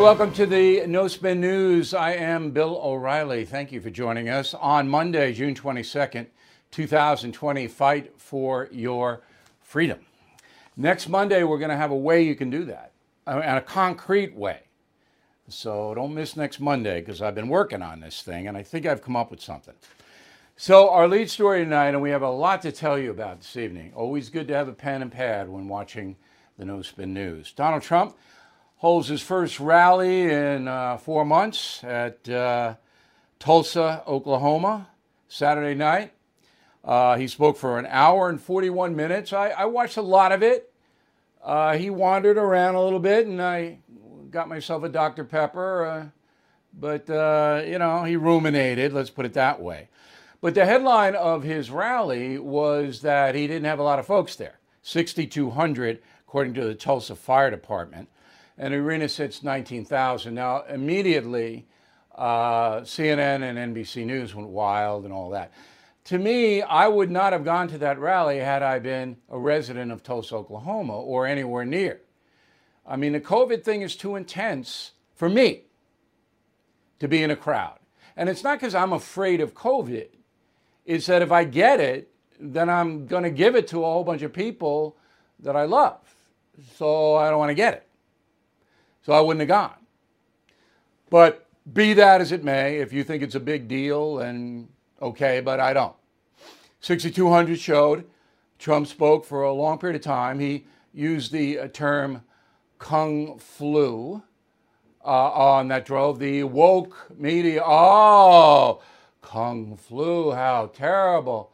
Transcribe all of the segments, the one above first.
welcome to the No Spin News. I am Bill O'Reilly. Thank you for joining us on Monday, June 22nd, 2020. Fight for your freedom. Next Monday, we're going to have a way you can do that, and a concrete way. So don't miss next Monday, because I've been working on this thing, and I think I've come up with something. So our lead story tonight, and we have a lot to tell you about this evening. Always good to have a pen and pad when watching the No Spin News. Donald Trump holds his first rally in 4 months at Tulsa, Oklahoma, Saturday night. He spoke for an hour and 41 minutes. I watched a lot of it. He wandered around a little bit, and I got myself a Dr. Pepper. But he ruminated, let's put it that way. But the headline of his rally was that he didn't have a lot of folks there. 6,200, according to the Tulsa Fire Department. And the arena sits 19,000. Now, immediately, CNN and NBC News went wild and all that. To me, I would not have gone to that rally had I been a resident of Tulsa, Oklahoma, or anywhere near. I mean, the COVID thing is too intense for me to be in a crowd. And it's not because I'm afraid of COVID. It's that if I get it, then I'm going to give it to a whole bunch of people that I love. So I don't want to get it. So I wouldn't have gone. But be that as it may, if you think it's a big deal, then okay, but I don't. 6,200 showed. Trump spoke for a long period of time. He used the term Kung flu that drove the woke media. Oh, Kung flu, how terrible.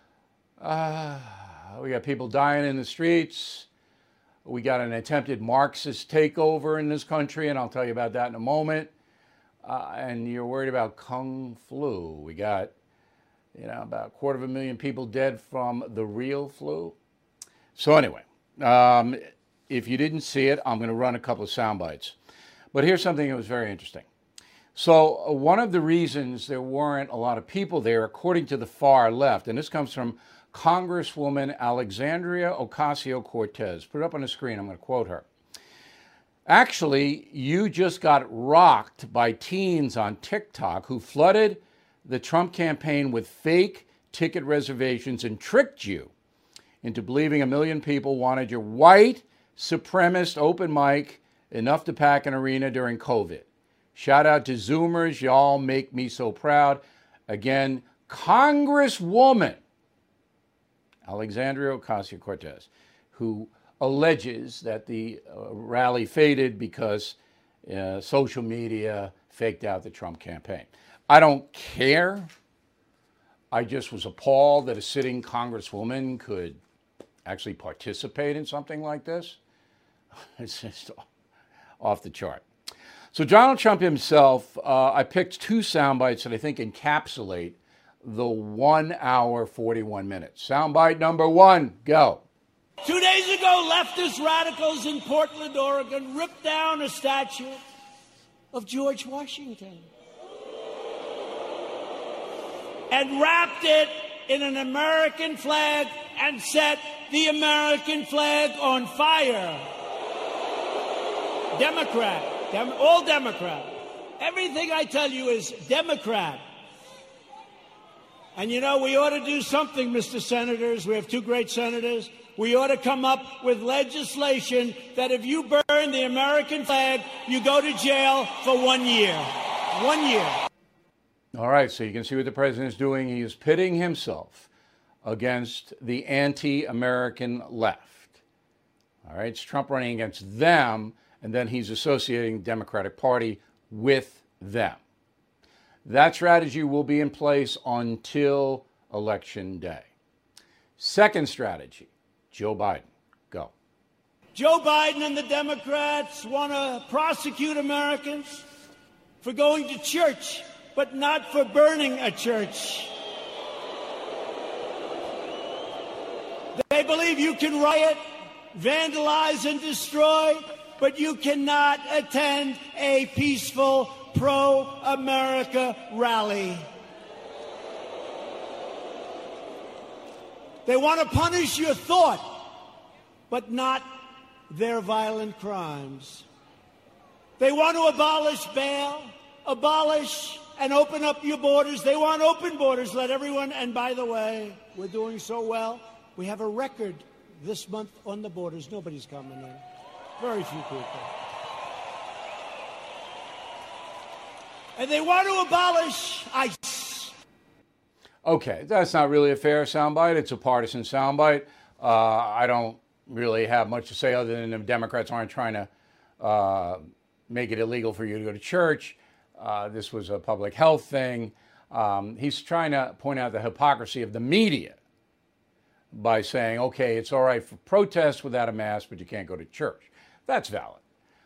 We got people dying in the streets. We got an attempted Marxist takeover in this country, and I'll tell you about that in a moment. And you're worried about Kung flu. We got, about 250,000 people dead from the real flu. So anyway, if you didn't see it, I'm going to run a couple of sound bites. But here's something that was very interesting. So one of the reasons there weren't a lot of people there, according to the far left, and this comes from Congresswoman Alexandria Ocasio-Cortez. Put it up on the screen. I'm going to quote her. Actually, you just got rocked by teens on TikTok who flooded the Trump campaign with fake ticket reservations and tricked you into believing 1 million people wanted your white supremacist open mic enough to pack an arena during COVID. Shout out to Zoomers. Y'all make me so proud. Again, Congresswoman Alexandria Ocasio-Cortez, who alleges that the rally faded because social media faked out the Trump campaign. I don't care. I just was appalled that a sitting congresswoman could actually participate in something like this. It's just off the chart. So Donald Trump himself, I picked 2 sound bites that I think encapsulate the 1 hour, 41 minutes. Soundbite number 1, go. 2 days ago, leftist radicals in Portland, Oregon, ripped down a statue of George Washington and wrapped it in an American flag and set the American flag on fire. Democrat, all Democrat. Everything I tell you is Democrat. And we ought to do something, Mr. Senators. We have 2 great senators. We ought to come up with legislation that if you burn the American flag, you go to jail for 1 year. 1 year. All right, so you can see what the president is doing. He is pitting himself against the anti-American left. All right, it's Trump running against them, and then he's associating the Democratic Party with them. That strategy will be in place until Election Day. Second strategy, Joe Biden. Go. Joe Biden and the Democrats want to prosecute Americans for going to church, but not for burning a church. They believe you can riot, vandalize, and destroy, but you cannot attend a peaceful pro-America rally. They want to punish your thought, but not their violent crimes. They want to abolish bail, abolish and open up your borders. They want open borders, let everyone, and by the way, we're doing so well. We have a record this month on the borders. Nobody's coming in. Very few people. And they want to abolish ICE. Okay, that's not really a fair soundbite. It's a partisan soundbite. I don't really have much to say other than the Democrats aren't trying to make it illegal for you to go to church. This was a public health thing. He's trying to point out the hypocrisy of the media by saying, okay, it's all right for protests without a mask, but you can't go to church. That's valid.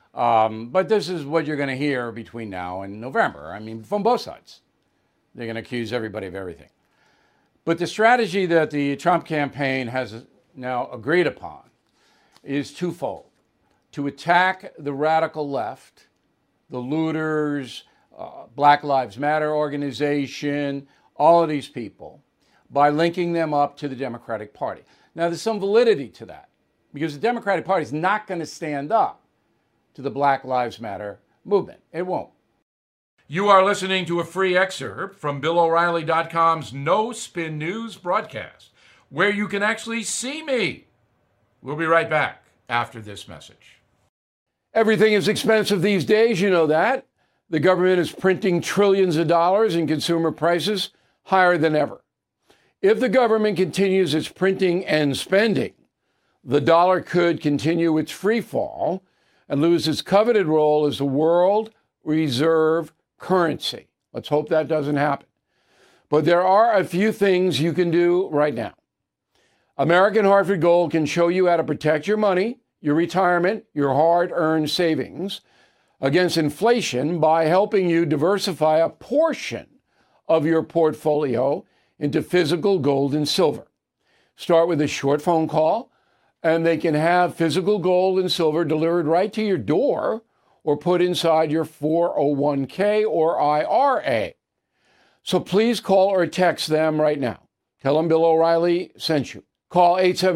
But this is what you're going to hear between now and November. I mean, from both sides. They're going to accuse everybody of everything. But the strategy that the Trump campaign has now agreed upon is twofold. To attack the radical left, the looters, Black Lives Matter organization, all of these people, by linking them up to the Democratic Party. Now, there's some validity to that, because the Democratic Party is not going to stand up to the Black Lives Matter movement. It won't. You are listening to a free excerpt from BillO'Reilly.com's No Spin News broadcast, where you can actually see me. We'll be right back after this message. Everything is expensive these days, you know that. The government is printing trillions of dollars and consumer prices higher than ever. If the government continues its printing and spending, the dollar could continue its free fall and lose its coveted role as the world reserve currency. Let's hope that doesn't happen. But there are a few things you can do right now. American Hartford Gold can show you how to protect your money, your retirement, your hard-earned savings against inflation by helping you diversify a portion of your portfolio into physical gold and silver. Start with a short phone call, and they can have physical gold and silver delivered right to your door or put inside your 401k or IRA. So please call or text them right now. Tell them Bill O'Reilly sent you. Call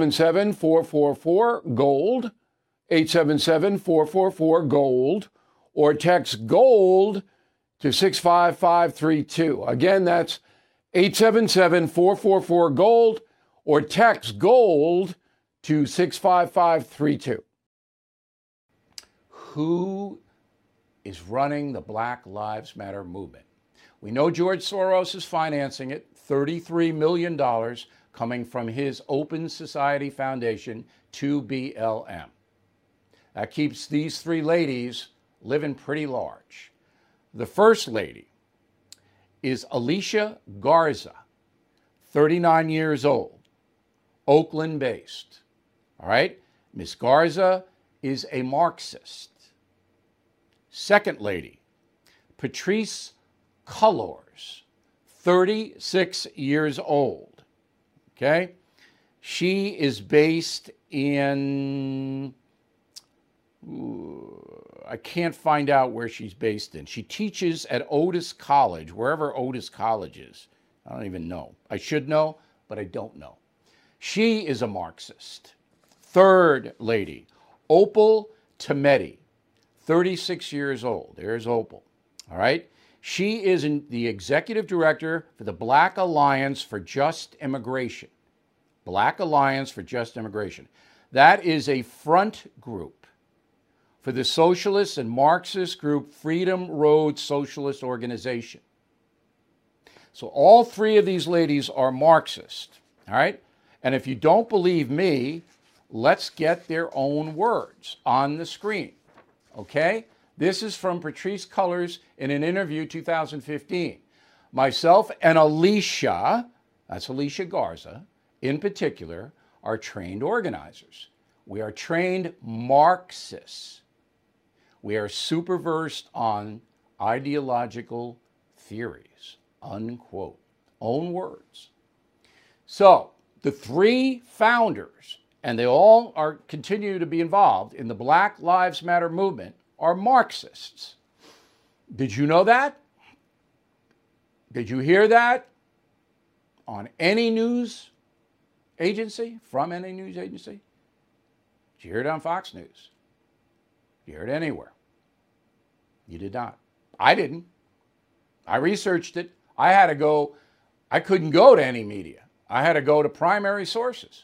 877-444-GOLD, 877-444-GOLD, or text GOLD to 65532. Again, that's 877-444-GOLD, or text GOLD to 65532. Who is running the Black Lives Matter movement? We know George Soros is financing it, $33 million coming from his Open Society Foundation, 2BLM. That keeps these three ladies living pretty large. The first lady is Alicia Garza, 39 years old, Oakland-based. All right? Ms. Garza is a Marxist. Second lady, Patrisse Cullors, 36 years old. Okay? She is based in, I can't find out where she's based in. She teaches at Otis College, wherever Otis College is. I don't even know. I should know, but I don't know. She is a Marxist. Third lady, Opal Tometi, 36 years old. There's Opal. All right? She is the executive director for the Black Alliance for Just Immigration. Black Alliance for Just Immigration. That is a front group for the socialist and Marxist group Freedom Road Socialist Organization. So all three of these ladies are Marxist. All right? And if you don't believe me, let's get their own words on the screen. Okay? This is from Patrisse Cullors in an interview 2015. Myself and Alicia, that's Alicia Garza, in particular, are trained organizers. We are trained Marxists. We are super versed on ideological theories, unquote. Own words. So, the three founders, and they all continue to be involved in the Black Lives Matter movement, are Marxists. Did you know that? Did you hear that on any news agency, from any news agency? Did you hear it on Fox News? Did you hear it anywhere? You did not. I didn't. I researched it. I couldn't go to any media. I had to go to primary sources.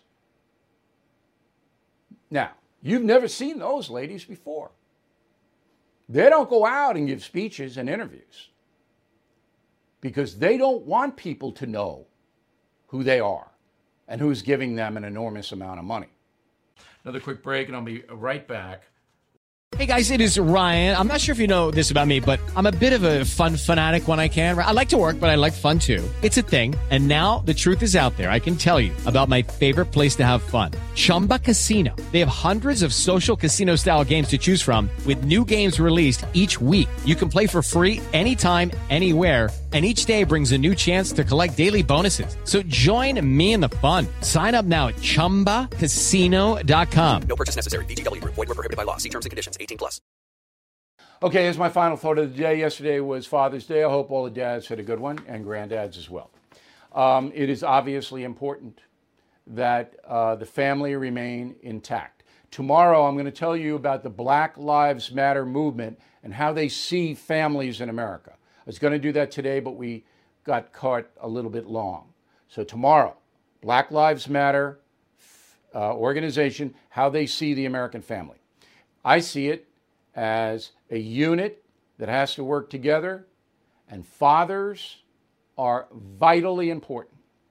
Now, you've never seen those ladies before. They don't go out and give speeches and interviews because they don't want people to know who they are and who's giving them an enormous amount of money. Another quick break, and I'll be right back. Hey guys, it is Ryan. I'm not sure if you know this about me, but I'm a bit of a fun fanatic when I can. I like to work, but I like fun too. It's a thing. And now the truth is out there. I can tell you about my favorite place to have fun. Chumba Casino. They have hundreds of social casino style games to choose from with new games released each week. You can play for free anytime, anywhere. And each day brings a new chance to collect daily bonuses. So join me in the fun. Sign up now at ChumbaCasino.com. No purchase necessary. VGW. Void where prohibited by law. See terms and conditions. 18+. Okay, here's my final photo of the day. Yesterday was Father's Day. I hope all the dads had a good one, and granddads as well. It is obviously important that the family remain intact. Tomorrow, I'm going to tell you about the Black Lives Matter movement and how they see families in America. I was going to do that today, but we got caught a little bit long. So tomorrow, Black Lives Matter organization, how they see the American family. I see it as a unit that has to work together, and fathers are vitally important.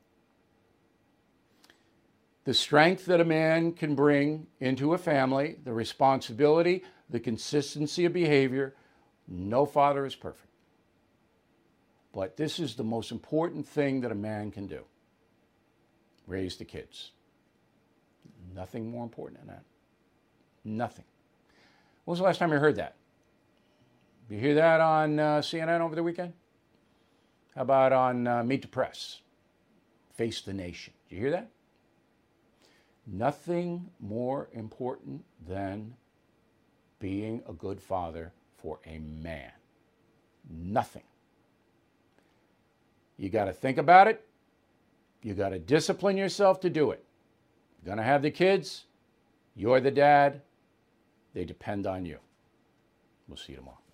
The strength that a man can bring into a family, the responsibility, the consistency of behavior, no father is perfect. But this is the most important thing that a man can do. Raise the kids. Nothing more important than that. Nothing. When was the last time you heard that? You hear that on CNN over the weekend? How about on Meet the Press? Face the Nation. Did you hear that? Nothing more important than being a good father for a man. Nothing. You got to think about it. You got to discipline yourself to do it. You're going to have the kids. You're the dad. They depend on you. We'll see you tomorrow.